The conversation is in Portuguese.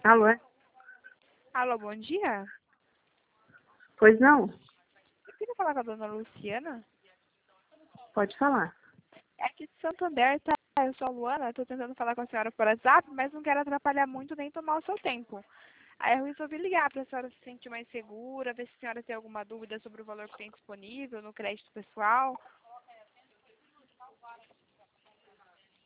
Alô? Alô, bom dia. Pois não? Eu queria falar com a dona Luciana. Pode falar. É aqui de Santander, tá? Eu sou a Luana, estou tentando falar com a senhora por WhatsApp, mas não quero atrapalhar muito nem tomar o seu tempo. Aí eu resolvi ligar para a senhora se sentir mais segura, ver se a senhora tem alguma dúvida sobre o valor que tem disponível no crédito pessoal,